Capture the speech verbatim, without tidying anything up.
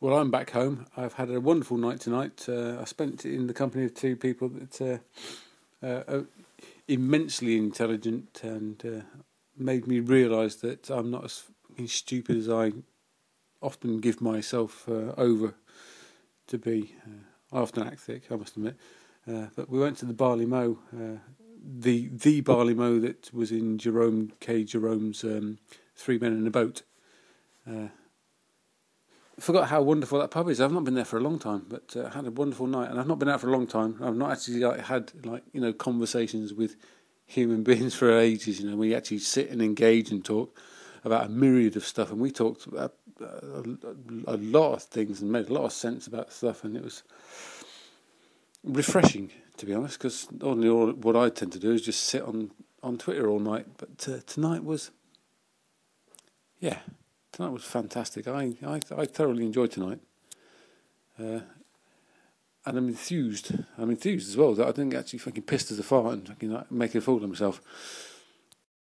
Well, I'm back home. I've had a wonderful night tonight. Uh, I spent it in the company of two people that uh, uh, are immensely intelligent and uh, made me realise that I'm not as fucking stupid as I often give myself uh, over to be. Uh, I often act thick, I must admit. Uh, but we went to the Barley Mow, uh, the the Barley Mow that was in Jerome K. Jerome's um, Three Men in a Boat. Uh, I forgot how wonderful that pub is. I've not been there for a long time, but uh, had a wonderful night, and I've not been out for a long time. I've not actually like had like you know conversations with human beings for ages. You know, we actually sit and engage and talk about a myriad of stuff, and we talked about a, a, a lot of things and made a lot of sense about stuff, and it was refreshing, to be honest, because ordinarily all, what I tend to do is just sit on, on Twitter all night, but uh, tonight was, yeah, tonight was fantastic. I I, I thoroughly enjoyed tonight, uh, and I'm enthused. I'm enthused as well that I didn't get actually fucking pissed as a fart and fucking like, make a fool of myself.